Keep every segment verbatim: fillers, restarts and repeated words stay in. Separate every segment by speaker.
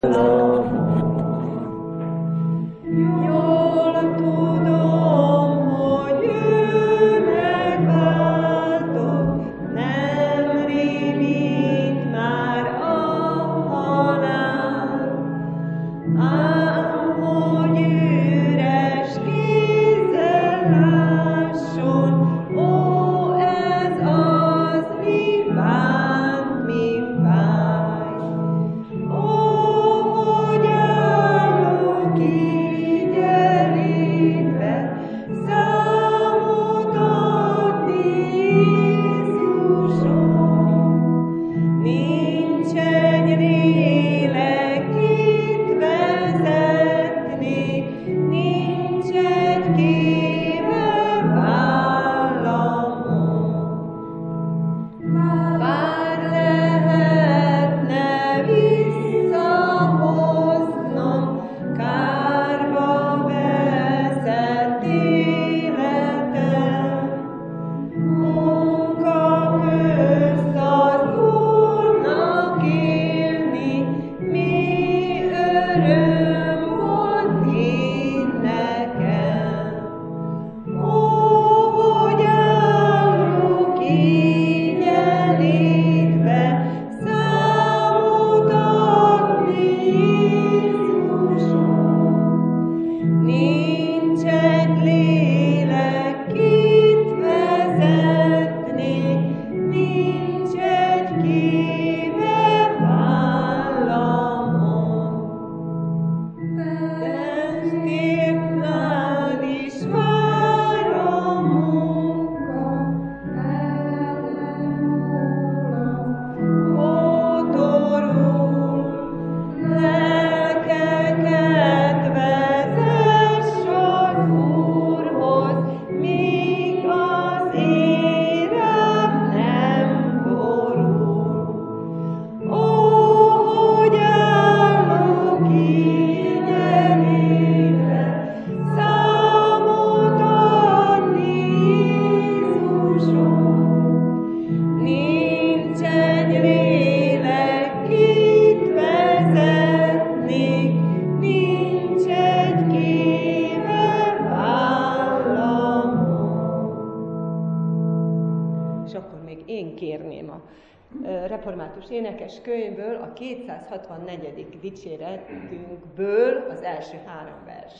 Speaker 1: Református énekeskönyvből, a kétszázhatvannegyedik dicséretünkből az első három vers.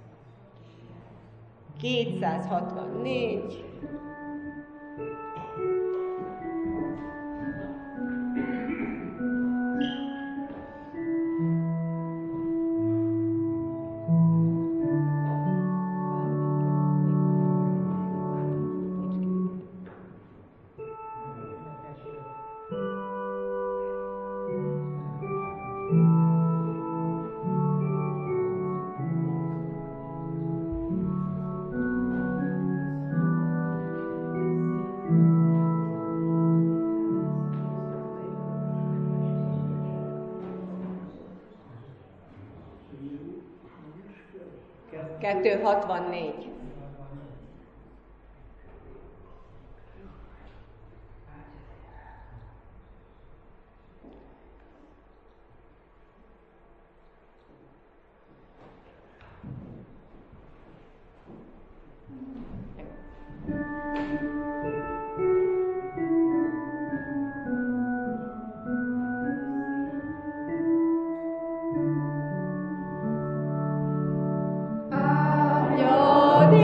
Speaker 1: kétszázhatvannégy. kettőszázhatvannégy.
Speaker 2: Yo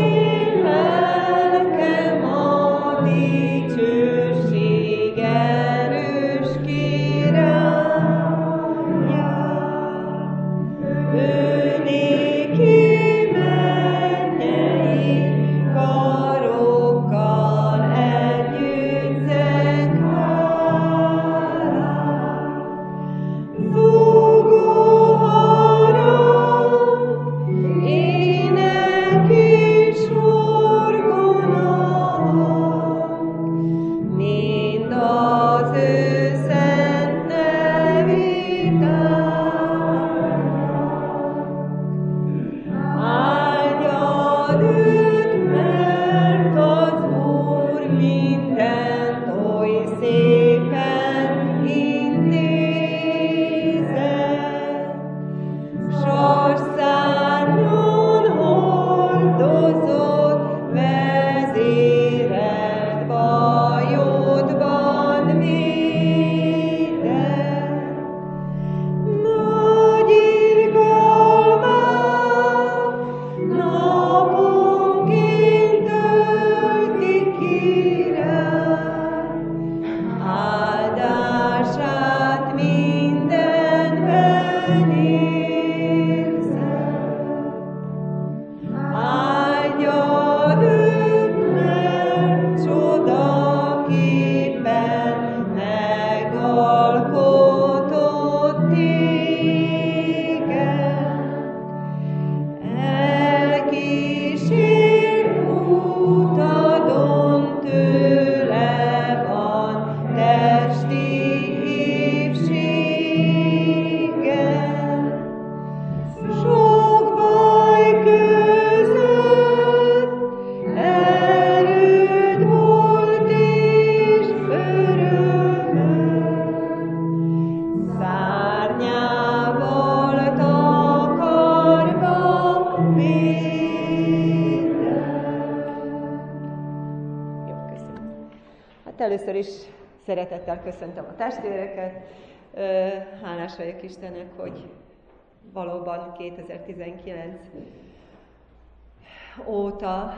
Speaker 1: először is szeretettel köszöntöm a testvéreket. Hálás vagyok Istennek, hogy valóban kétezer-tizenkilenc óta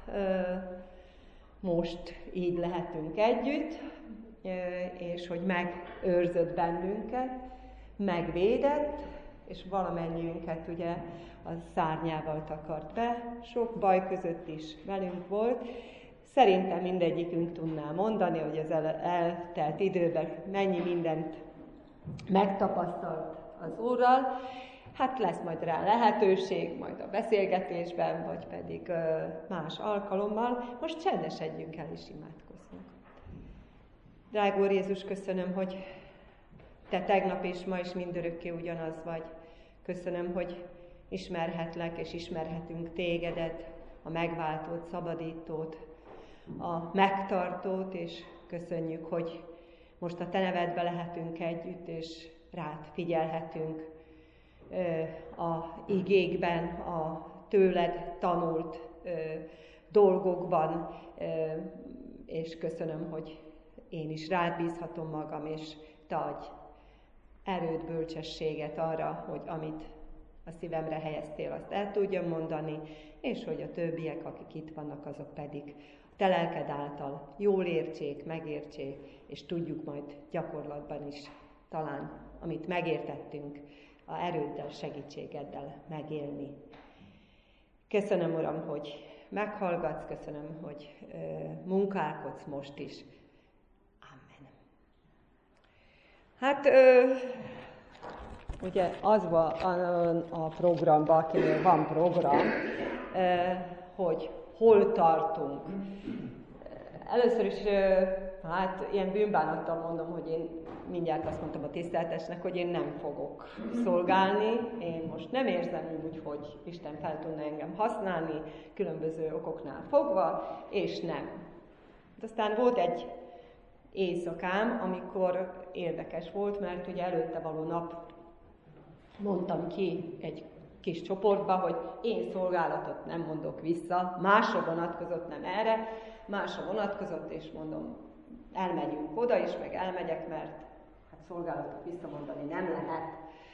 Speaker 1: most így lehetünk együtt, és hogy megőrzött bennünket, megvédett, és valamennyiünket ugye a szárnyával takart be, sok baj között is velünk volt. Szerintem mindegyikünk tudná mondani, hogy az el- eltelt időben mennyi mindent megtapasztalt az Úrral. Hát lesz majd rá lehetőség, majd a beszélgetésben, vagy pedig ö, más alkalommal. Most csendesedjünk el és imádkozzunk. Drága Úr Jézus, köszönöm, hogy Te tegnap és ma is mindörökké ugyanaz vagy. Köszönöm, hogy ismerhetlek és ismerhetünk Tégedet, a megváltót, szabadítót, a megtartót, és köszönjük, hogy most a Te nevedbe lehetünk együtt, és rád figyelhetünk a igékben, a tőled tanult dolgokban, és köszönöm, hogy én is rád bízhatom magam, és Te adj erőt, bölcsességet arra, hogy amit a szívemre helyeztél, azt el tudjam mondani, és hogy a többiek, akik itt vannak, azok pedig Te lelked által jól értsék, megértsék, és tudjuk majd gyakorlatban is talán, amit megértettünk, a erőddel, segítségeddel megélni. Köszönöm, Uram, hogy meghallgatsz, köszönöm, hogy ö, munkálkodsz most is. Amen. Hát, ö, ugye az van a, a programban, akinél van program, ö, hogy hol tartunk. Először is, ö, hát ilyen bűnbánattal mondom, hogy én mindjárt azt mondtam a tiszteltesnek, hogy én nem fogok szolgálni. Én most nem érzem úgy, hogy Isten fel tudna engem használni, különböző okoknál fogva, és nem. De aztán volt egy éjszakám, amikor érdekes volt, mert ugye előtte való nap mondtam ki egy kis csoportba, hogy én szolgálatot nem mondok vissza, másra vonatkozott, nem erre, másra vonatkozott, és mondom, elmegyünk oda is, meg elmegyek, mert hát szolgálatot visszamondani nem lehet.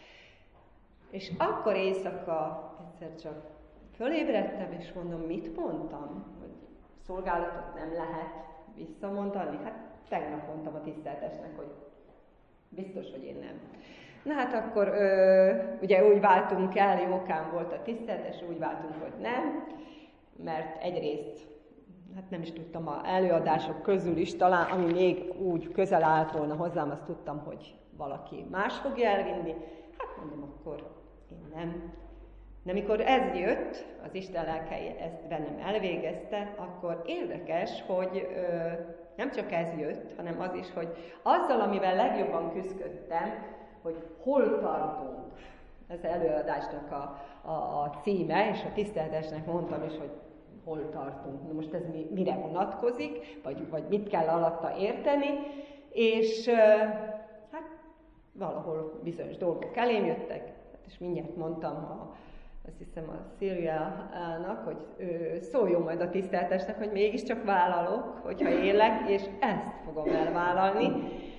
Speaker 1: És akkor éjszaka egyszer csak fölébredtem, és mondom, mit mondtam? Hogy szolgálatot nem lehet visszamondani? Hát tegnap mondtam a tiszteltesnek, hogy biztos, hogy én nem. Na hát akkor ö, ugye úgy váltunk el, jókán volt a tiszteltes, úgy váltunk, hogy nem, mert egyrészt hát nem is tudtam a előadások közül is, talán ami még úgy közel állt volna hozzám, azt tudtam, hogy valaki más fogja elvinni. Hát mondom, akkor én nem. De amikor ez jött, az Isten lelke ezt bennem elvégezte, akkor érdekes, hogy ö, nem csak ez jött, hanem az is, hogy azzal, amivel legjobban küzdöttem, hogy hol tartunk. Ez előadásnak a, a, a címe, és a tiszteltesnek mondtam is, hogy hol tartunk. Na most ez mi, mire vonatkozik, vagy, vagy mit kell alatta érteni, és hát valahol bizonyos dolgok elém jöttek, hát és mindjárt mondtam, a, azt hiszem a Szilviának, hogy ő, szóljon majd a tiszteltesnek, hogy mégiscsak vállalok, hogyha élek, és ezt fogom elvállalni.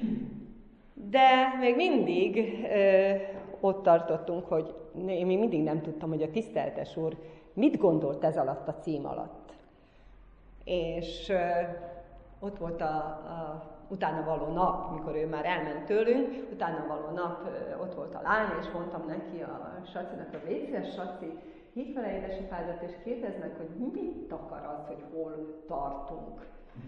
Speaker 1: De még mindig ö, ott tartottunk, hogy én még mindig nem tudtam, hogy a tiszteltes úr mit gondolt ez alatt a cím alatt. És ö, ott volt a, a utána való nap, mikor ő már elment tőlünk, utána való nap ö, ott volt a lány, és mondtam neki a Sacinak, hogy légy szíves, Saci, hívd fel a édesapádat, és kérdezd meg, hogy mit akar az, hogy hol tartunk.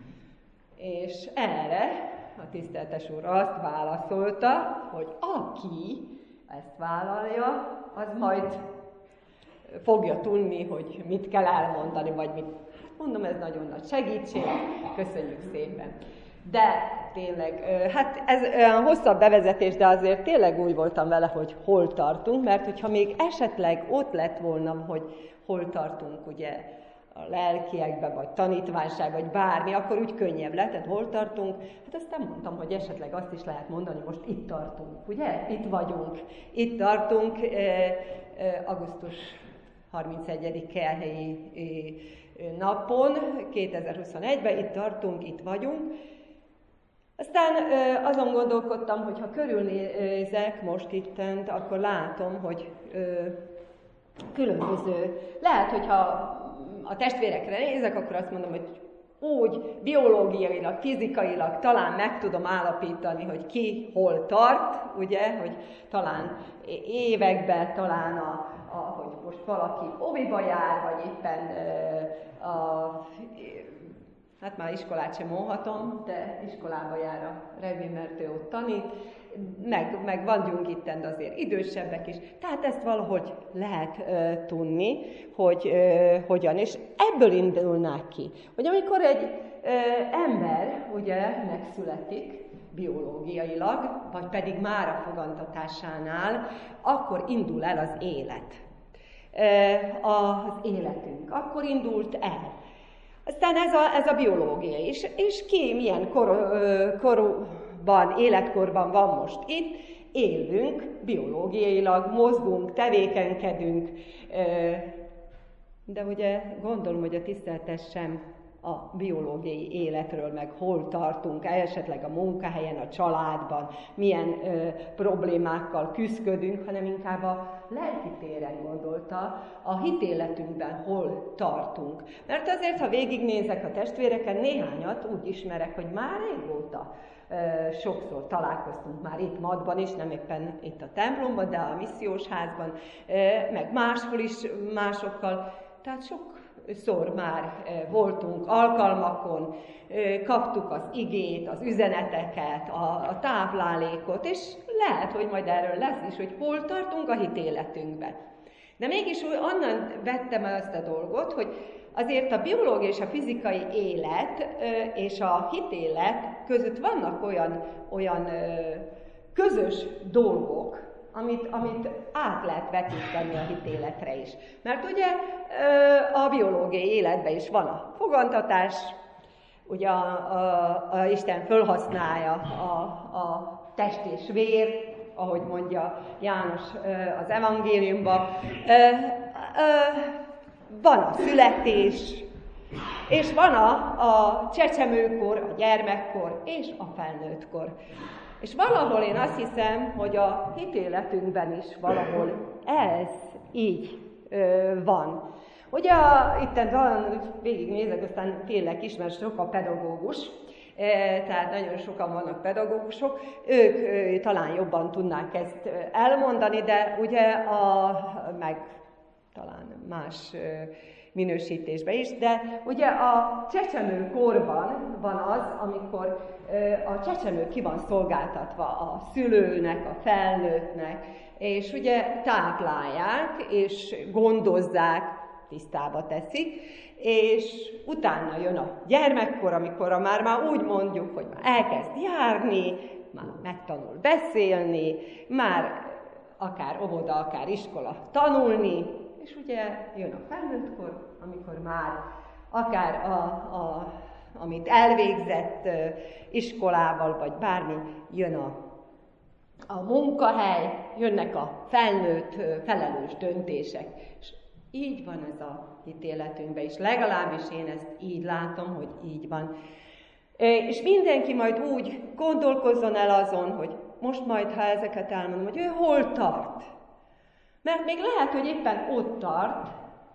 Speaker 1: És erre a tiszteltes úr azt válaszolta, hogy aki ezt vállalja, az majd fogja tudni, hogy mit kell elmondani, vagy mit. Mondom, ez nagyon nagy segítség, köszönjük szépen. De tényleg, hát ez olyan hosszabb bevezetés, de azért tényleg úgy voltam vele, hogy hol tartunk, mert hogyha még esetleg ott lett volna, hogy hol tartunk, ugye, a lelkiekben, vagy tanítványság, vagy bármi, akkor úgy könnyebb lett, tehát hol tartunk. Hát aztán mondtam, hogy esetleg azt is lehet mondani, most itt tartunk, ugye? Itt vagyunk. Itt tartunk eh, eh, augusztus harmincegyedike helyi eh, napon, kétezer-huszonegyben, itt tartunk, itt vagyunk. Aztán ö, azon gondolkodtam, hogy ha körülnézek most ittent, akkor látom, hogy ö, különböző. Lehet, hogyha a testvérekre nézek, akkor azt mondom, hogy úgy biológiailag, fizikailag talán meg tudom állapítani, hogy ki hol tart, ugye, hogy talán években, talán a, a, hogy most valaki óviba jár, vagy éppen a, a hát már iskolát sem mondhatom, de iskolába jár a Revi, mert ő ott tanít, meg, meg vagyunk itten azért idősebbek is, tehát ezt valahogy lehet uh, tudni, hogy uh, hogyan, és ebből indulnák ki, hogy amikor egy uh, ember ugye megszületik biológiailag, vagy pedig már a fogantatásánál, akkor indul el az élet, uh, az életünk, akkor indult el. Aztán ez a, ez a biológia is, és ki milyen kor, korban, életkorban van most itt, élünk biológiailag, mozgunk, tevékenykedünk, de ugye gondolom, hogy a tiszteltes sem a biológiai életről, meg hol tartunk, esetleg a munkahelyen, a családban, milyen ö, problémákkal küszködünk, hanem inkább a lelki téren gondolta, a hitéletünkben hol tartunk. Mert azért, ha végignézek a testvéreken, néhányat úgy ismerek, hogy már régóta ö, sokszor találkoztunk már itt Madban is, nem éppen itt a templomban, de a missziós házban, ö, meg máshol is másokkal, tehát sok szor már voltunk alkalmakon, kaptuk az igét, az üzeneteket, a, a táplálékot, és lehet, hogy majd erről lesz is, hogy hol tartunk a hitéletünkben. De mégis úgy onnan vettem el azt a dolgot, hogy azért a biológiai és a fizikai élet és a hitélet között vannak olyan, olyan közös dolgok, Amit, amit át lehet vetíteni a hitéletre is. Mert ugye a biológiai életben is van a fogantatás, ugye a, a, a Isten fölhasználja a, a test és vér, ahogy mondja János az evangéliumban. Van a születés, és van a, a csecsemőkor, a gyermekkor és a felnőttkor. És valahol én azt hiszem, hogy a hitéletünkben is valahol ez így ö, van. Ugye itt van, végignézek, aztán tényleg is, mert sok a pedagógus, e, tehát nagyon sokan vannak pedagógusok, ők ö, talán jobban tudnák ezt elmondani, de ugye a, meg talán más ö, minősítésben is, de ugye a csecsemőkorban van az, amikor a csecsemő ki van szolgáltatva a szülőnek, a felnőttnek, és ugye táplálják, és gondozzák, tisztába teszik, és utána jön a gyermekkor, amikor már, már úgy mondjuk, hogy már elkezd járni, már megtanul beszélni, már akár óvoda, akár iskola tanulni, és ugye jön a felnőttkor, amikor már akár a, a, amit elvégzett iskolával, vagy bármi, jön a, a munkahely, jönnek a felnőtt felelős döntések. És így van ez a hitéletünkben is. Legalábbis én ezt így látom, hogy így van. És mindenki majd úgy gondolkozzon el azon, hogy most majd, ha ezeket elmondom, hogy ő hol tart. Mert még lehet, hogy éppen ott tart,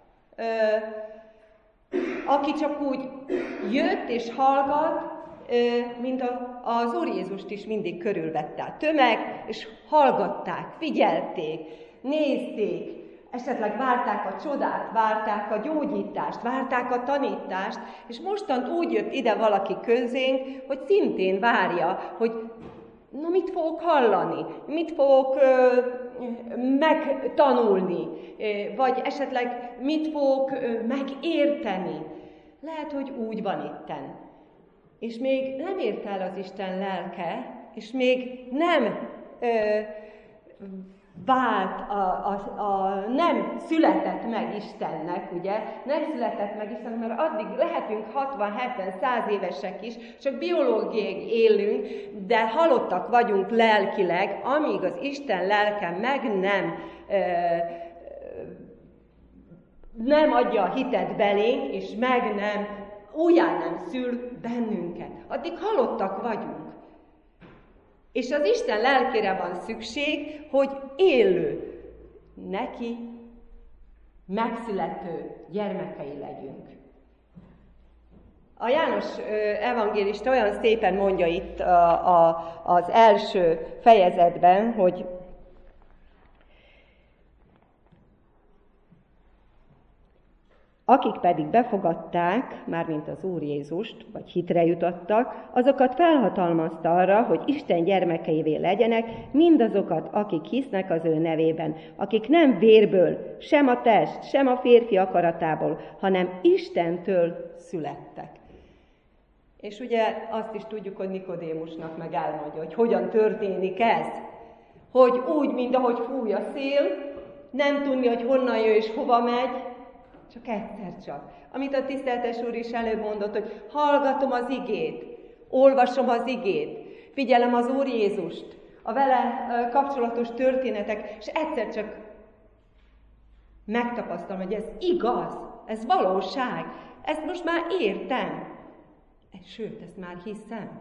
Speaker 1: aki csak úgy jött és hallgat, mint az Úr Jézust is mindig körülvette a tömeg, és hallgatták, figyelték, nézték, esetleg várták a csodát, várták a gyógyítást, várták a tanítást, és mostant úgy jött ide valaki közénk, hogy szintén várja, hogy na mit fogok hallani, mit fogok ö, megtanulni, vagy esetleg mit fogok ö, megérteni. Lehet, hogy úgy van itten. És még nem ért el az Isten lelke, és még nem ö, vált, a, a, a, nem született meg Istennek, ugye? Nem született meg Istennek, mert addig lehetünk hatvan, hetven, száz évesek is, csak biológiai élünk, de halottak vagyunk lelkileg, amíg az Isten lelke meg nem, ö, nem adja a hitet belénk, és meg nem, újjá nem szül bennünket. Addig halottak vagyunk. És az Isten lelkére van szükség, hogy élő, neki megszülető gyermekei legyünk. A János evangélista olyan szépen mondja itt a, a, az első fejezetben, hogy akik pedig befogadták, mármint az Úr Jézust, vagy hitre jutottak, azokat felhatalmazta arra, hogy Isten gyermekeivé legyenek, mindazokat, akik hisznek az ő nevében, akik nem vérből, sem a test, sem a férfi akaratából, hanem Istentől születtek. És ugye azt is tudjuk, hogy Nikodémusnak meg elmondja, hogy hogyan történik ez. Hogy úgy, mint ahogy fúj a szél, nem tudni, hogy honnan jön és hova megy, csak egyszer csak. Amit a tiszteltes Úr is előbb mondott, hogy hallgatom az igét, olvasom az igét, figyelem az Úr Jézust, a vele kapcsolatos történetek, és egyszer csak megtapasztalom, hogy ez igaz, ez valóság, ezt most már értem. Sőt, ezt már hiszem.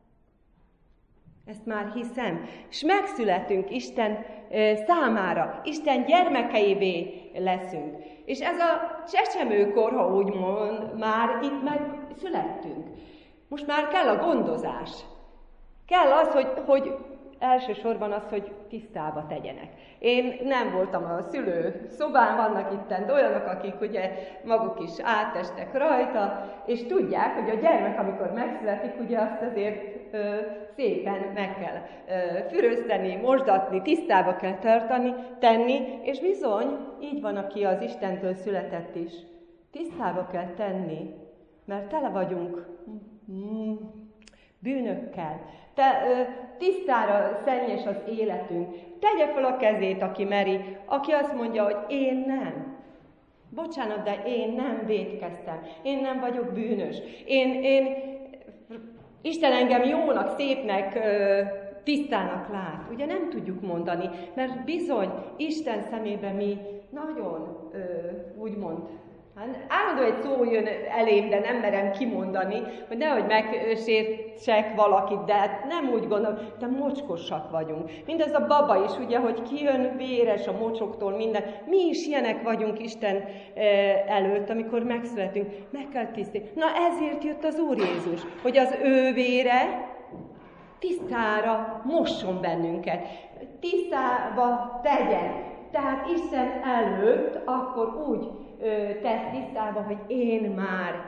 Speaker 1: Ezt már hiszem. És megszületünk Isten számára, Isten gyermekeivé leszünk. És ez a csecsemőkor, ha úgy mond, már itt megszülettünk. Most már kell a gondozás. Kell az, hogy, hogy elsősorban az, hogy tisztába tegyenek. Én nem voltam a szülő szobán, vannak itten olyanok, akik ugye maguk is átestek rajta, és tudják, hogy a gyermek, amikor megszületik, ugye azt azért ö, szépen meg kell ö, fürözteni, mosdatni, tisztába kell tartani, tenni, és bizony, így van, aki az Istentől született is. Tisztába kell tenni, mert tele vagyunk mm, bűnökkel. Te, ö, tisztára szennyes az életünk. Tegye fel a kezét, aki meri, aki azt mondja, hogy én nem. Bocsánat, de én nem vétkeztem. Én nem vagyok bűnös. Én, én Isten engem jónak, szépnek, ö, tisztának lát. Ugye nem tudjuk mondani, mert bizony Isten szemében mi nagyon, ö, úgymond, hát állandó egy szó jön elém, de nem merem kimondani, hogy nehogy megsértsek valakit, de hát nem úgy gondolom, de mocskosak vagyunk. Mindez a baba is, ugye, hogy kijön véres a mocsoktól minden. Mi is ilyenek vagyunk Isten előtt, amikor megszületünk. Meg kell tisztítani. Na ezért jött az Úr Jézus, hogy az ő vére tisztára mosson bennünket. Tisztába tegyen. Tehát Isten előtt akkor úgy tesz tisztába, hogy én már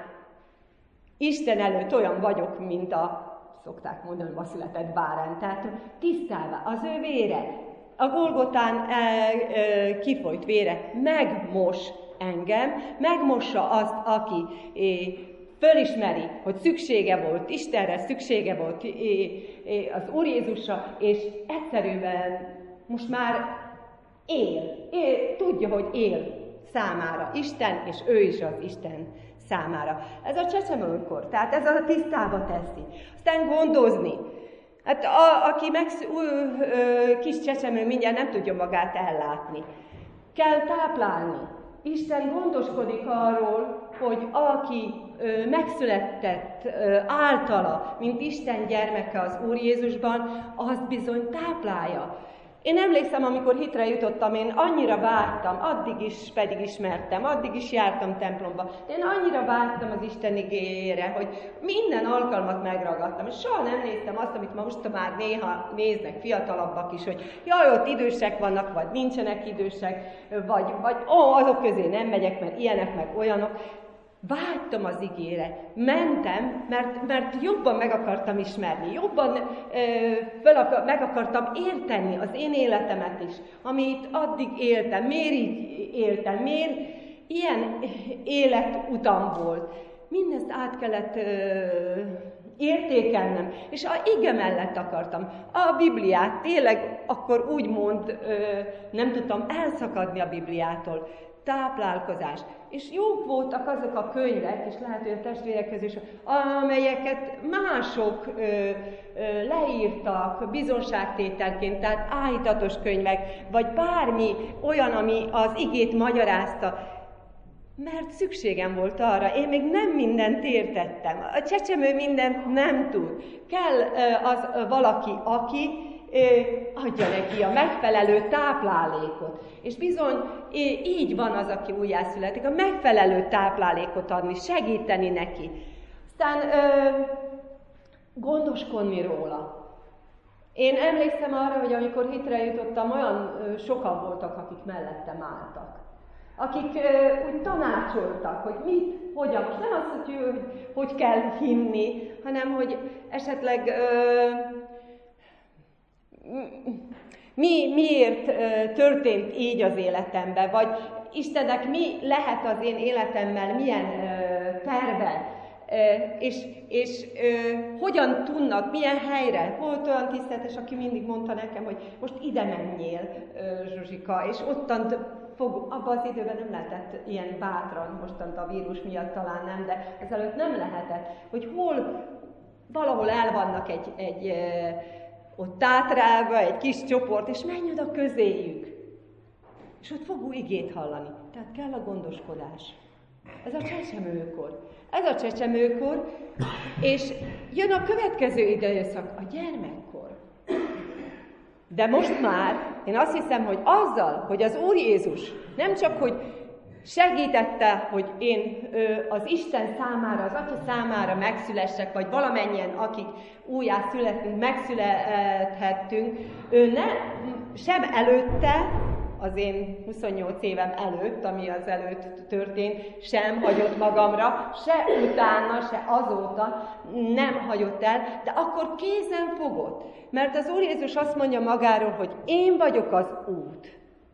Speaker 1: Isten előtt olyan vagyok, mint a, szokták mondani, a született bárány. Tehát tisztába, az ő vére, a Golgotán e, e, kifolyt vére megmos engem, megmossa azt, aki é, fölismeri, hogy szüksége volt Istenre, szüksége volt é, é, az Úr Jézusra, és egyszerűen most már él, él, tudja, hogy él számára Isten, és ő is az Isten számára. Ez a csecsemőkor, tehát ez a tisztába teszi. Aztán gondozni. Hát a, aki megsz, ú, ö, kis csecsemő mindjárt nem tudja magát ellátni. Kell táplálni. Isten gondoskodik arról, hogy aki ö, megszületett ö, általa, mint Isten gyermeke az Úr Jézusban, azt bizony táplálja. Én emlékszem, amikor hitre jutottam, én annyira vártam, addig is pedig ismertem, addig is jártam templomba. Én annyira vártam az Isten igéjére, hogy minden alkalmat megragadtam. És soha nem néztem azt, amit most már néha néznek fiatalabbak is, hogy jaj, ott idősek vannak, vagy nincsenek idősek, vagy, vagy ó, azok közé nem megyek, mert ilyenek, meg olyanok. Vágytam az igére, mentem, mert, mert jobban meg akartam ismerni, jobban ö, föl akar, meg akartam érteni az én életemet is, amit addig éltem, miért így éltem, miért ilyen életutam volt. Mindezt át kellett ö, értékelnem, és a ige mellett akartam. A Bibliát tényleg akkor úgymond ö, nem tudtam elszakadni a Bibliától. Táplálkozás. És jók voltak azok a könyvek, és lehet, hogy a testvérek közül is, amelyeket mások ö, ö, leírtak bizonságtételként, tehát áhítatos könyvek, vagy bármi olyan, ami az igét magyarázta. Mert szükségem volt arra, én még nem mindent értettem. A csecsemő mindent nem tud. Kell az valaki, aki adja neki a megfelelő táplálékot. És bizony így van az, aki újjászületik, a megfelelő táplálékot adni, segíteni neki. Aztán ö, gondoskodni róla. Én emlékszem arra, hogy amikor hitre jutottam, olyan ö, sokan voltak, akik mellettem álltak. Akik ö, úgy tanácsoltak, hogy mit, hogyan. Most nem azt, hogy, hogy hogy kell hinni, hanem hogy esetleg ö, mi, miért ö, történt így az életemben, vagy Istennek mi lehet az én életemmel, milyen ö, terve, ö, és, és ö, hogyan tudnak, milyen helyre. Volt olyan tiszteletes, aki mindig mondta nekem, hogy most ide menjél, ö, Zsuzsika, és ottant fog, abban az időben nem lehetett ilyen bátran, mostant a vírus miatt talán nem, de ezelőtt nem lehetett, hogy hol, valahol el vannak egy, egy ott Tátrában, egy kis csoport, és menj oda közéjük. És ott fog új igét hallani. Tehát kell a gondoskodás. Ez a csecsemőkor. Ez a csecsemőkor, és jön a következő időszak, a gyermekkor. De most már én azt hiszem, hogy azzal, hogy az Úr Jézus nem csak, hogy segítette, hogy én az Isten számára, az Atya számára megszülessek, vagy valamennyien, akik újjászületünk, megszülethettünk, ő ne, sem előtte, az én huszonnyolc évem előtt, ami az előtt történt, sem hagyott magamra, se utána, se azóta nem hagyott el, de akkor kézen fogott. Mert az Úr Jézus azt mondja magáról, hogy én vagyok az út.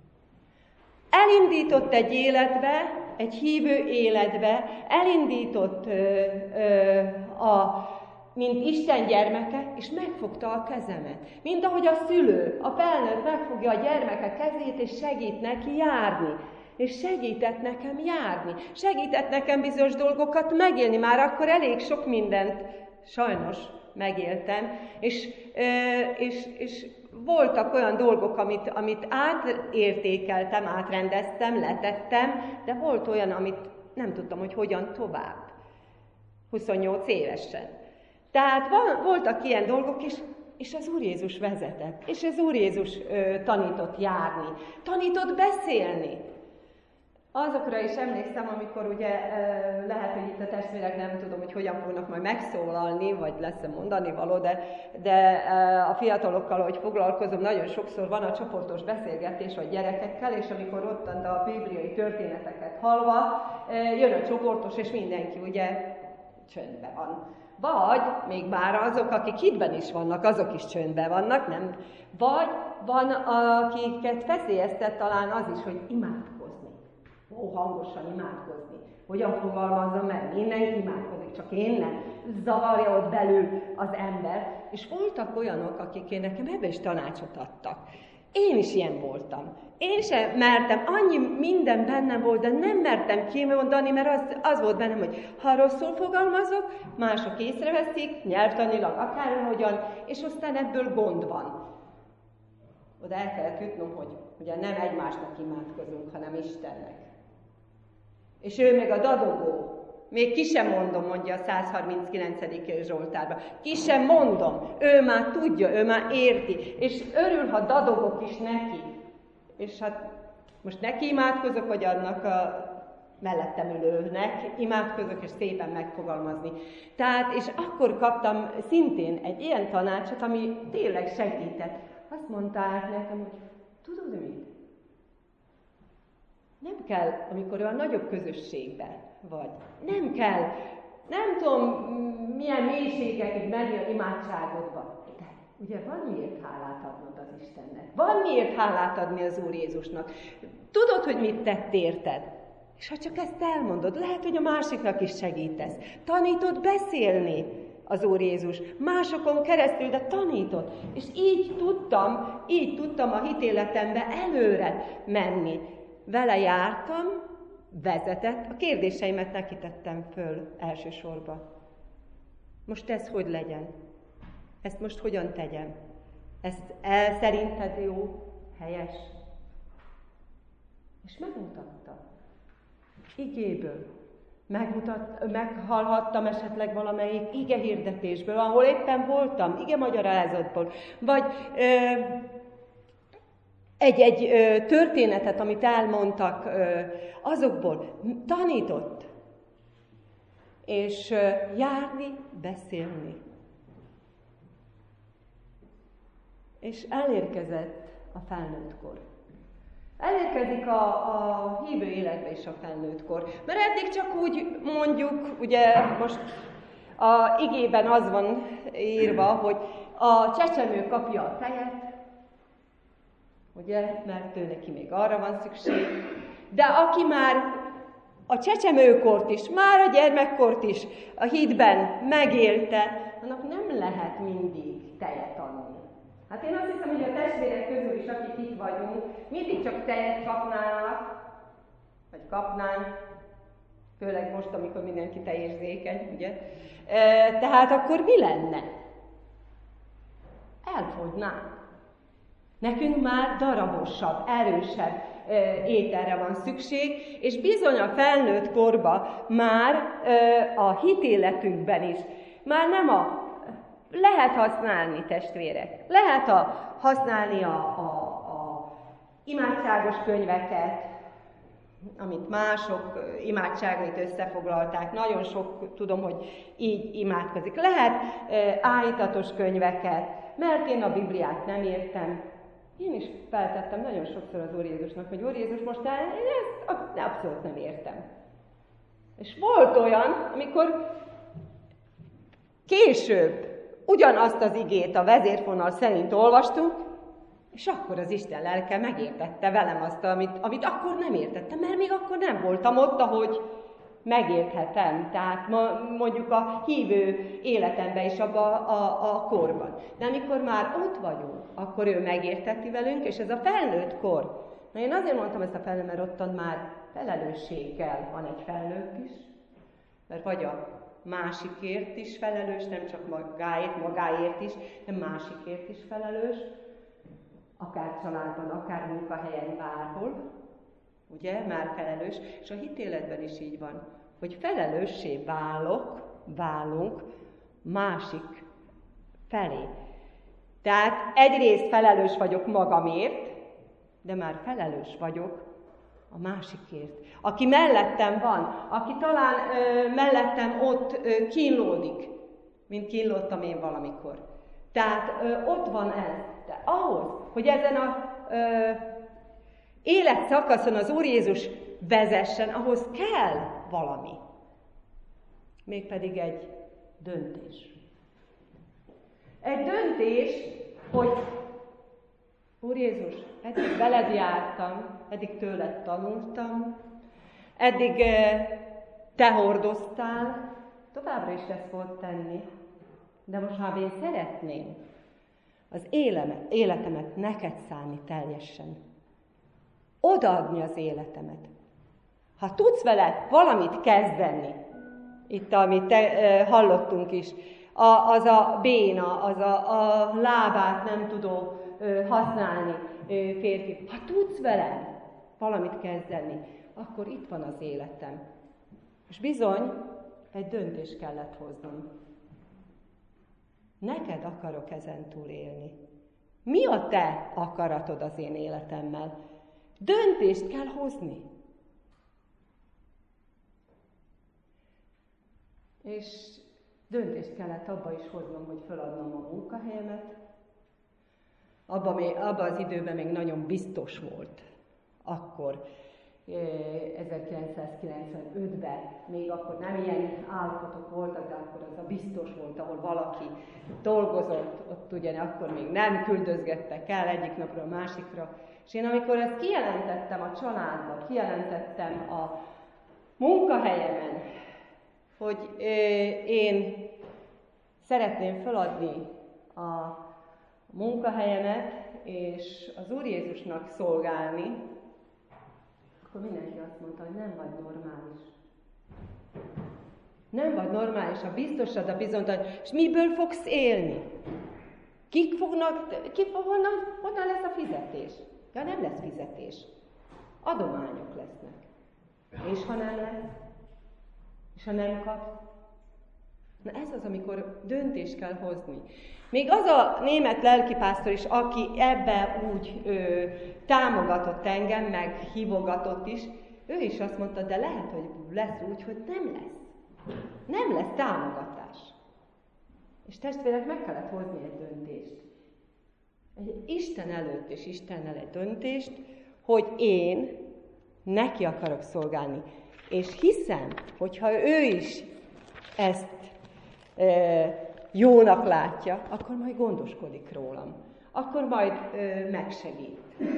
Speaker 1: Elindított egy életbe, egy hívő életbe, elindított ö, ö, a, mint Isten gyermeke, és megfogta a kezemet. Mint ahogy a szülő, a felnőtt megfogja a gyermeke kezét, és segít neki járni. És segített nekem járni. Segített nekem bizonyos dolgokat megélni. Már akkor elég sok mindent sajnos megéltem, és, és, és voltak olyan dolgok, amit, amit átértékeltem, átrendeztem, letettem, de volt olyan, amit nem tudtam, hogy hogyan tovább. huszonnyolc évesen. Tehát voltak ilyen dolgok, és, és az Úr Jézus vezetett, és az Úr Jézus ö, tanított járni, tanított beszélni. Azokra is emlékszem, amikor ugye ö, lehet, hogy itt a testvérek nem tudom, hogy hogyan fognak majd megszólalni, vagy lesz-e mondani való, de, de ö, a fiatalokkal, ahogy foglalkozom, nagyon sokszor van a csoportos beszélgetés a gyerekekkel, és amikor ott a bibliai történeteket hallva, ö, jön a csoportos, és mindenki ugye csöndben van. Vagy még már azok, akik hitben is vannak, azok is csöndben vannak, nem? Vagy van, akiket feszélyeztet talán az is, hogy imádkozni. Ó, hangosan imádkozni. Hogyan fogalmazzam meg? Mindenki imádkozik, csak én nem. Zavarja ott belül az ember. És voltak olyanok, akik én nekem ebbe is tanácsot adtak. Én is ilyen voltam. Én sem mertem, annyi minden bennem volt, de nem mertem kimondani, mert az, az volt bennem, hogy ha rosszul fogalmazok, mások észreveszik, nyelvtanilag akárhogyan, és aztán ebből gond van. Oda el kellett jutnom, hogy ugye nem egymásnak imádkozunk, hanem Istennek. És ő meg a dadogó. Még ki sem mondom, mondja a száz harminckilencedik Zsoltárban. Ki sem mondom. Ő már tudja, ő már érti. És örül, ha dadogok is neki. És hát most neki imádkozok, vagy annak a mellettem ülőnek imádkozok, és szépen megfogalmazni. Tehát, és akkor kaptam szintén egy ilyen tanácsot, ami tényleg segített. Azt mondták nekem, hogy tudod mit? Nem kell, amikor olyan nagyobb közösségben vagy. Nem kell, nem tudom, milyen mélységekig menni a imádságodba. De ugye van miért hálát adnod az Istennek. Van miért hálát adni az Úr Jézusnak. Tudod, hogy mit tett érted. És ha csak ezt elmondod, lehet, hogy a másiknak is segítesz. Tanítod beszélni az Úr Jézus. Másokon keresztül, de tanított. És így tudtam, így tudtam a hitéletembe előre menni. Vele jártam, vezetett, a kérdéseimet neki tettem föl elsősorban. Most ez hogy legyen? Ezt most hogyan tegyem? Ezt el szerinted jó, helyes? És megmutatta. igéből. Megmutat, meghallhattam esetleg valamelyik ige hirdetésből, ahol éppen voltam, ige magyarázatból, vagy ö, egy-egy ö, történetet, amit elmondtak, ö, azokból tanított. És ö, járni, beszélni. És elérkezett a felnőttkor. Elérkezik a, a hívő életbe is a felnőttkor. Mert eddig csak úgy mondjuk, ugye most a igében az van írva, hogy a csecsemő kapja a tejet, ugye, mert ő neki még arra van szükség. De aki már a csecsemőkort is, már a gyermekkort is a hídben megélte, annak nem lehet mindig tejet adni. Hát én azt hiszem, hogy a testvérek közül is, akik itt vagyunk, mindig csak tejet kapnának, vagy kapnánk, főleg most, amikor mindenki teérzékeny, ugye? E, tehát akkor mi lenne? Elfogynánk. Nekünk már darabosabb, erősebb e, ételre van szükség, és bizony a felnőtt korban már e, a hitéletünkben is, már nem a lehet használni, testvérek, lehet a, használni a, a, a imádságos könyveket, amit mások imádságait összefoglalták. Nagyon sok, tudom, hogy így imádkozik. Lehet e, állítatos könyveket, mert én a Bibliát nem értem. Én is feltettem nagyon sokszor az Úr Jézusnak, hogy Úr Jézus, most el, én ezt abszolút nem értem. És volt olyan, amikor később ugyanazt az igét a vezérfonal szerint olvastunk, és akkor az Isten lelke megértette velem azt, amit, amit akkor nem értettem, mert még akkor nem voltam ott, ahogy megérthetem. Tehát ma, mondjuk a hívő életemben is abban a, a, a korban. De amikor már ott vagyunk, akkor ő megérteti velünk, és ez a felnőtt kor. Na én azért mondtam ezt a felnőtt, mert ottan már felelősséggel van egy felnőtt is, mert vagy a másikért is felelős, nem csak magáért, magáért is, de másikért is felelős, akár családban, akár munkahelyen, bárhol, ugye, már felelős, és a hitéletben is így van, hogy felelőssé válok, válunk másik felé. Tehát egyrészt felelős vagyok magamért, de már felelős vagyok a másikért. Aki mellettem van, aki talán ö, mellettem ott ö, kínlódik, mint kínlódtam én valamikor. Tehát ö, ott van ez. De ahhoz, hogy ezen a ö, életszakaszon az Úr Jézus vezessen, ahhoz kell valami. Mégpedig egy döntés. Egy döntés, hogy Úr Jézus, eddig veled jártam, eddig tőled tanultam, eddig te hordoztál, továbbra is ezt volt tenni, de most már én szeretném az életemet, életemet neked szállni teljesen. Odaadni az életemet. Ha tudsz vele valamit kezdeni, itt amit te, e, hallottunk is, a, az a béna, az a, a lábát nem tudó e, használni e, férfi. Ha tudsz vele valamit kezdeni, akkor itt van az életem. És bizony, egy döntést kellett hoznom. Neked akarok ezentúl élni. Mi a te akaratod az én életemmel? Döntést kell hozni. És döntést kellett abba is hoznom, hogy feladnom a munkahelyemet. Abba, még, abba az időben még nagyon biztos volt. Akkor, ezerkilencszázkilencvenötben, még akkor nem ilyen állapotok voltak, de akkor az a biztos volt, ahol valaki dolgozott, ott ugye akkor még nem küldözgettek el egyik napra a másikra. És én amikor ezt kijelentettem a családba, kijelentettem a munkahelyemen, hogy én szeretném feladni a munkahelyemet, és az Úr Jézusnak szolgálni, akkor mindenki azt mondta, hogy nem vagy normális. Nem vagy normális, a biztosad, a bizonytalan, és miből fogsz élni? Kik fognak, ki fog, honnan, honnan lesz a fizetés? Ja, nem lesz fizetés. Adományok lesznek. És ha nem lesz? És ha nem kap? Na ez az, amikor döntést kell hozni. Még az a német lelkipásztor is, aki ebbe úgy ö, támogatott engem, meg hívogatott is, ő is azt mondta, de lehet, hogy lesz úgy, hogy nem lesz. Nem lesz támogatás. És testvérek, meg kellett hozni egy döntést. Egy Isten előtt és Istennel egy döntést, hogy én neki akarok szolgálni. És hiszem, hogyha ő is ezt e, jónak látja, akkor majd gondoskodik rólam. Akkor majd e, megsegít.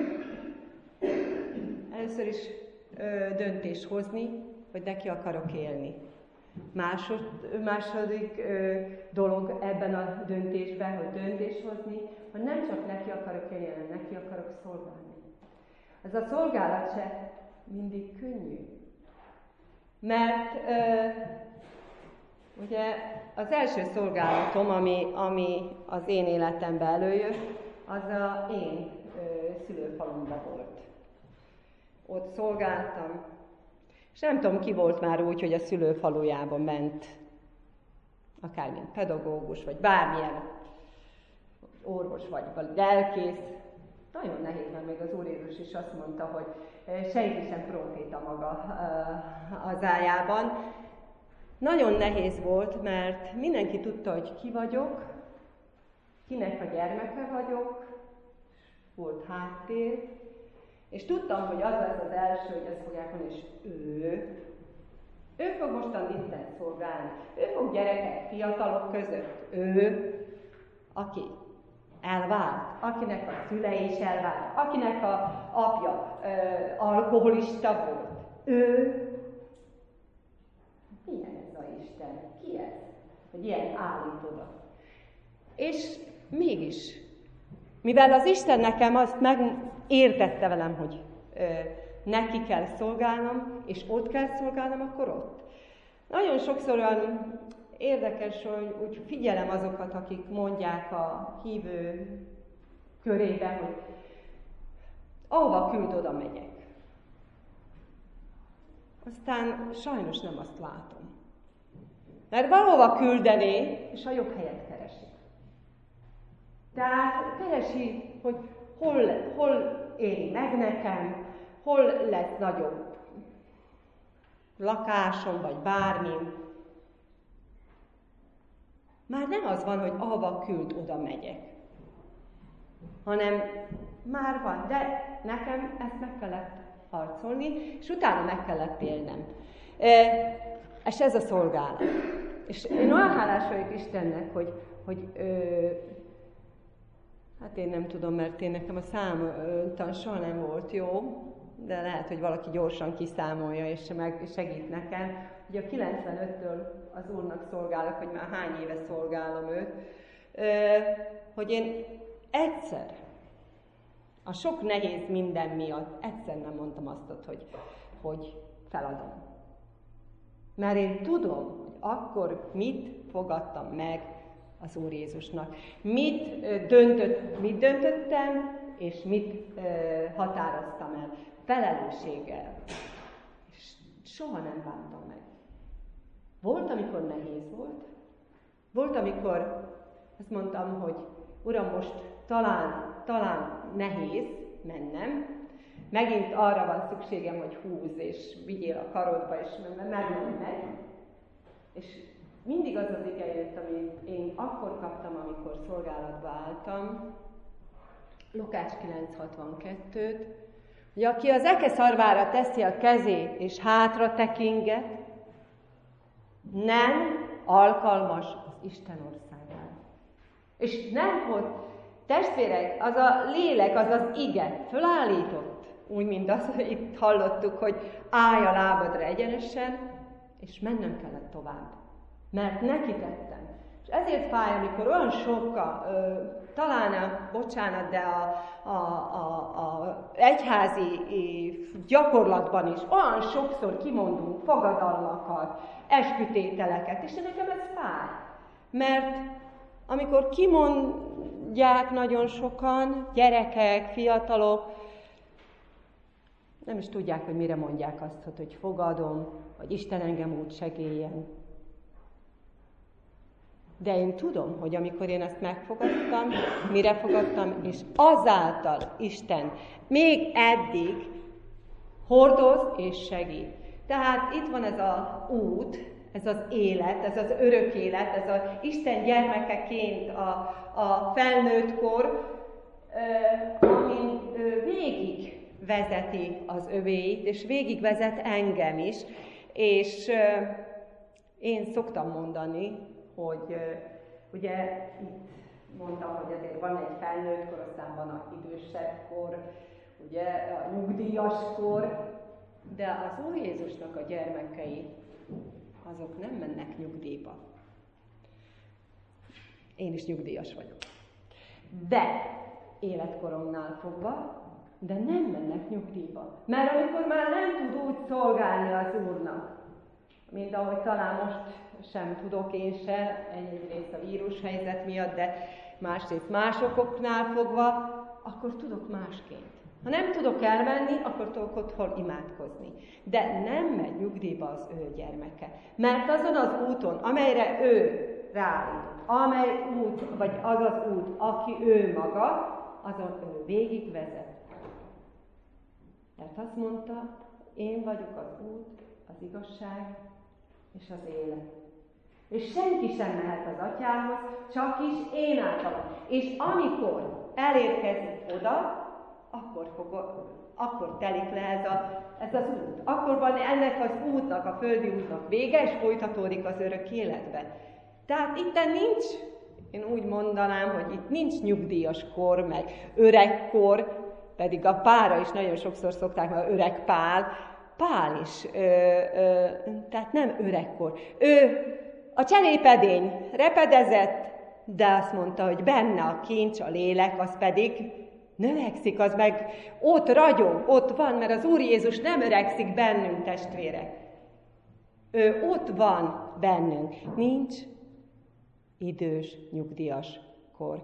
Speaker 1: Először is e, döntést hozni, hogy neki akarok élni. Másod, második ö, dolog ebben a döntésben, hogy döntést hozni, hogy nem csak neki akarok élni, hanem neki akarok szolgálni. Ez a szolgálat se mindig könnyű. Mert ö, ugye az első szolgálatom, ami, ami az én életemben előjött, az a én ö, szülőfalumban volt. Ott szolgáltam. És nem tudom, ki volt már úgy, hogy a szülőfalujában ment, akármilyen pedagógus, vagy bármilyen orvos, vagy lelkész. Nagyon nehéz, mert még az Úr Jézus is azt mondta, hogy senki sem proféta maga az ájában. Nagyon nehéz volt, mert mindenki tudta, hogy ki vagyok, kinek a gyermeke vagyok, volt háttér, és tudtam, hogy az lesz az első, hogy ezt fogják mondani, és ő, ő fog mostan Isten szolgálni. Ő fog gyerekek, fiatalok között. Ő, aki elvált, akinek a szülei is elvált, akinek a apja ö, alkoholista volt. Ő, milyen ez a Isten? Ki ez? Hogy ilyen állít oda. És mégis, mivel az Isten nekem azt megértette velem, hogy ö, neki kell szolgálnom, és ott kell szolgálnom, akkor ott. Nagyon sokszor olyan érdekes, hogy úgy figyelem azokat, akik mondják a hívő körében, hogy ahova küld, oda megyek. Aztán sajnos nem azt látom. Mert valahova küldené, és a jobb helyet keresi. Tehát keresi, hogy hol, hol éri meg nekem, hol lesz nagyobb lakásom, vagy bármi. Már nem az van, hogy ahova küld, oda megyek. Hanem már van, de nekem ezt meg kellett harcolni, és utána meg kellett élnem. E, és ez a szolgálat. És én olyan hálás vagyok Istennek, hogy, hogy ö, hát én nem tudom, mert én nekem a számtan soha nem volt jó, de lehet, hogy valaki gyorsan kiszámolja, és meg segít nekem. Ugye a kilencvenöttől az Úrnak szolgálok, hogy már hány éve szolgálom őt, hogy én egyszer, a sok nehéz minden miatt, egyszer nem mondtam azt, hogy, hogy feladom. Mert én tudom, hogy akkor mit fogadtam meg az Úr Jézusnak. Mit, döntött, mit döntöttem, és mit határoztam el. Felelősséggel. És soha nem bántam meg. Volt, amikor nehéz volt. Volt, amikor azt mondtam, hogy Uram, most talán, talán nehéz mennem. Megint arra van szükségem, hogy húzz, és vigyél a karodba, és mennem meg. És mindig az az ige jött, amit én akkor kaptam, amikor szolgálatba álltam. Lukács kilenc hatvankettőt, hogy aki az eke szarvára teszi a kezét, és hátra tekinget, nem alkalmas az Isten országára. És nem, hogy testvérek, az a lélek, az az ige fölállított, úgy, mint azt, hogy itt hallottuk, hogy állj a lábadra egyenesen, és mennem kellett tovább. Mert neki tettem. És ezért fáj, amikor olyan sokkal, ö, talán a, bocsánat, de a, a, a, a egyházi gyakorlatban is olyan sokszor kimondunk fogadalmakat, eskütételeket, és nekem ez fáj. Mert amikor kimondják nagyon sokan, gyerekek, fiatalok, Nem is tudják, hogy mire mondják azt, hogy fogadom, vagy Isten engem úgy segéljen. De én tudom, hogy amikor én ezt megfogadtam, mire fogadtam, és azáltal Isten még eddig hordoz és segít. Tehát itt van ez az út, ez az élet, ez az örök élet, ez az Isten gyermekeként a, a felnőttkor, amin végig vezeti az övéit, és végig vezet engem is. És én szoktam mondani, hogy ugye itt mondtam, hogy azért van egy felnőttkor, aztán van a idősebb kor, ugye a nyugdíjas kor, de az Úr Jézusnak a gyermekei, azok nem mennek nyugdíjba. Én is nyugdíjas vagyok. De életkoromnál fogva, de nem mennek nyugdíjba. Mert amikor már nem tud úgy szolgálni az Úrnak, mint ahogy talán most sem tudok én se, egyrészt a vírushelyzet miatt, de másrészt más okoknál fogva, akkor tudok másként. Ha nem tudok elmenni, akkor tudok otthon imádkozni. De nem megy nyugdíjba az ő gyermeke. Mert azon az úton, amelyre ő ráállított, amely út, vagy az az út, aki ő maga, azon ő végigvezet. Mert azt mondta, én vagyok az út, az igazság és az élet. És senki sem mehet az Atyához, csak is én általam. És amikor elérkezik oda, akkor, fog, akkor telik le ez, a, ez az út. Akkor van ennek az útnak, a földi útnak vége, és folytatódik az örök életbe. Tehát itt nincs, én úgy mondanám, hogy itt nincs nyugdíjas kor, meg öregkor, pedig a Pálra is nagyon sokszor szokták, mert öreg Pál, Pál is, ö, ö, tehát nem öregkor. Ő a cserépedény repedezett, de azt mondta, hogy benne a kincs, a lélek, az pedig növekszik, az meg ott ragyog, ott van, mert az Úr Jézus nem öregszik bennünk, testvérek. Ő ott van bennünk. Nincs idős, nyugdíjas kor.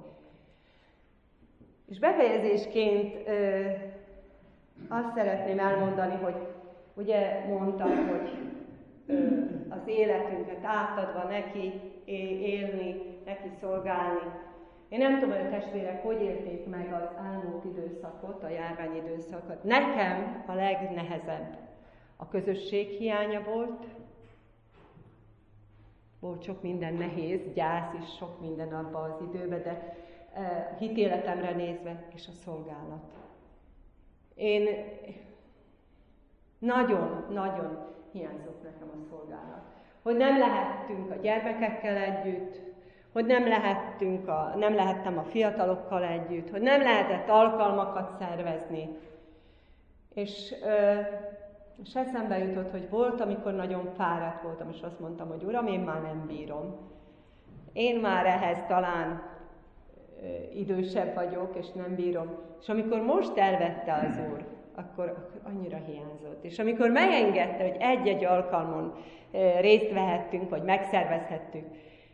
Speaker 1: És befejezésként ö, azt szeretném elmondani, hogy ugye mondtam, hogy ö, az életünket átadva neki élni, neki szolgálni. Én nem tudom, hogy a testvérek hogy élték meg az elmúlt időszakot, a járvány időszakot. Nekem a legnehezebb a közösség hiánya volt. Volt sok minden nehéz, gyász is, sok minden abban az időben, de e, hitéletemre nézve, és a szolgálat. Én nagyon-nagyon hiányzott nekem a szolgálat. Hogy nem lehettünk a gyermekekkel együtt, hogy nem lehettünk a, nem lehettem a fiatalokkal együtt, hogy nem lehetett alkalmakat szervezni. És, ö, és eszembe jutott, hogy volt, amikor nagyon fáradt voltam, és azt mondtam, hogy Uram, én már nem bírom. Én már ehhez talán ö, idősebb vagyok, és nem bírom. És amikor most elvette az Úr, akkor, akkor annyira hiányzott. És amikor megengedte, hogy egy-egy alkalmon ö, részt vehettünk, vagy megszervezhettük,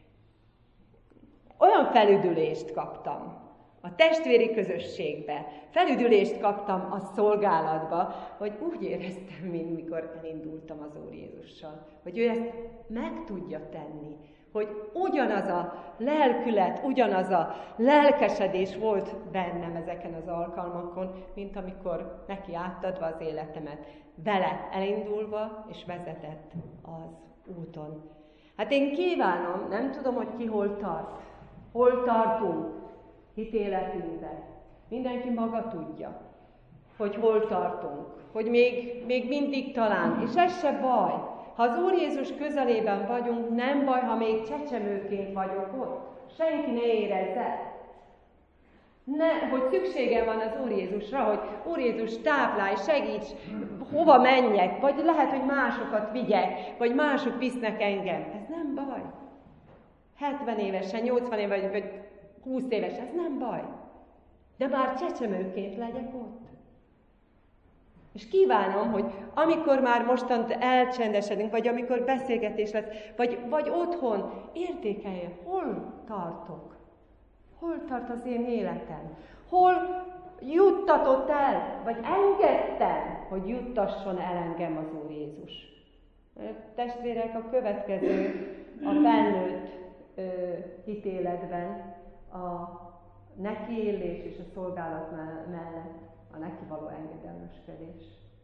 Speaker 1: olyan felüdülést kaptam a testvéri közösségbe, felüdülést kaptam a szolgálatba, hogy úgy éreztem, mint mikor elindultam az Úr Jézussal, hogy ő ezt meg tudja tenni, hogy ugyanaz a lelkület, ugyanaz a lelkesedés volt bennem ezeken az alkalmakon, mint amikor neki átadva az életemet, vele elindulva és vezetett az úton. Hát én kívánom, nem tudom, hogy ki hol tart, hol tartunk hitéletünkben. Mindenki maga tudja, hogy hol tartunk, hogy még, még mindig talán, és ez se baj. Ha az Úr Jézus közelében vagyunk, nem baj, ha még csecsemőként vagyok ott. Senki ne érezze. Ne, hogy szükségem van az Úr Jézusra, hogy Úr Jézus táplálj, segíts, hova menjek, vagy lehet, hogy másokat vigyek, vagy mások visznek engem. Ez nem baj. hetven évesen, nyolcvan évesen, vagy húsz éves, ez nem baj. De már csecsemőként legyek ott. És kívánom, hogy amikor már mostant elcsendesedünk, vagy amikor beszélgetés lesz, vagy, vagy otthon, értékeljem, hol tartok. Hol tart az én életem? Hol, juttatott el, vagy engedtem, hogy juttasson el engem az Úr Jézus. Testvérek, a következő, a felnőtt ö, hitéletben a nekiélés és a szolgálat mellett a neki való engedelmeskedés.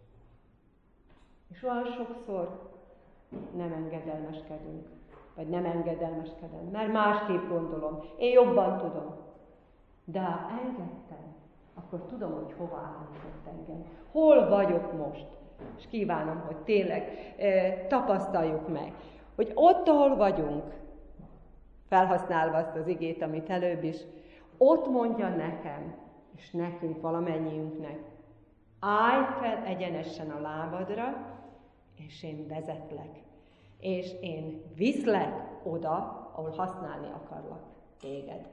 Speaker 1: És olyan sokszor nem engedelmeskedünk, vagy nem engedelmeskedem, mert másképp gondolom, én jobban tudom. De ha engedtem, akkor tudom, hogy hova állított engem. Hol vagyok most? És kívánom, hogy tényleg e, tapasztaljuk meg, hogy ott, ahol vagyunk, felhasználva azt az igét, amit előbb is, ott mondja nekem, és nekünk, valamennyiünknek, állj fel egyenesen a lábadra, és én vezetlek. És én viszlek oda, ahol használni akarlak téged.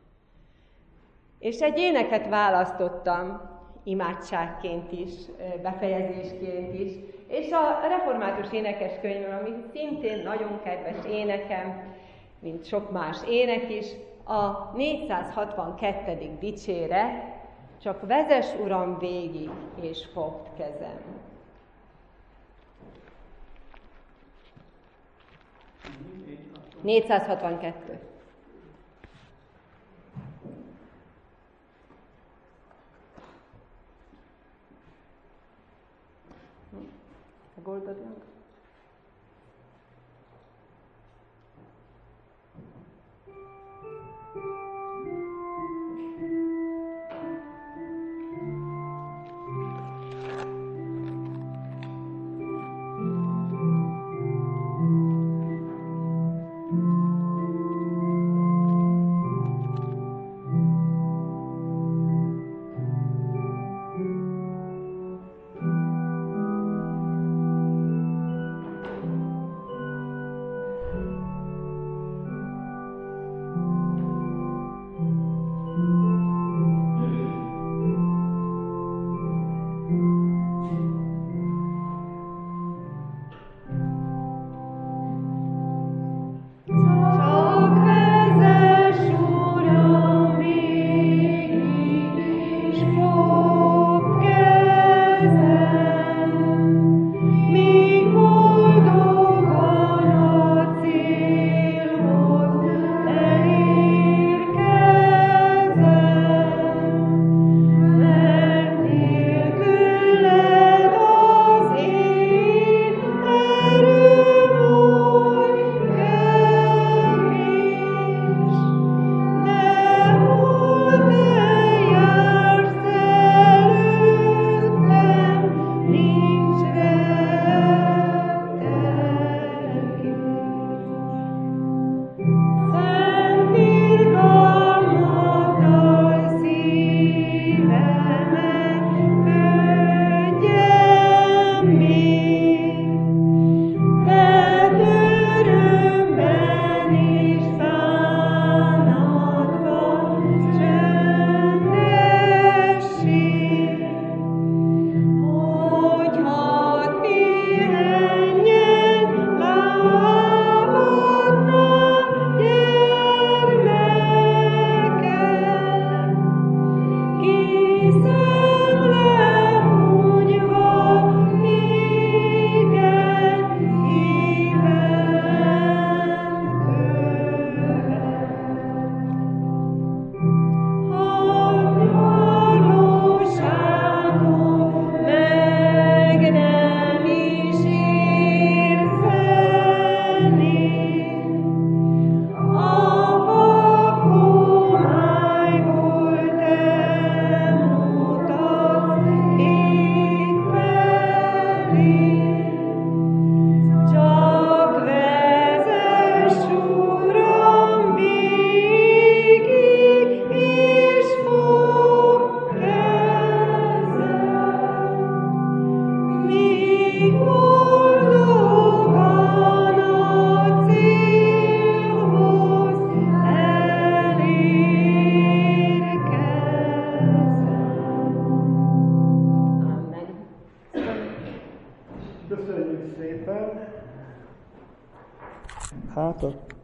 Speaker 1: És egy éneket választottam, imádságként is, befejezésként is, és a református énekeskönyvben, ami szintén nagyon kedves énekem, mint sok más ének is, a négyszázhatvankettedik dicséret, csak vezess, Uram, végig, és fogd kezem. négyszázhatvankettő. Megoldod meg?
Speaker 2: Hát a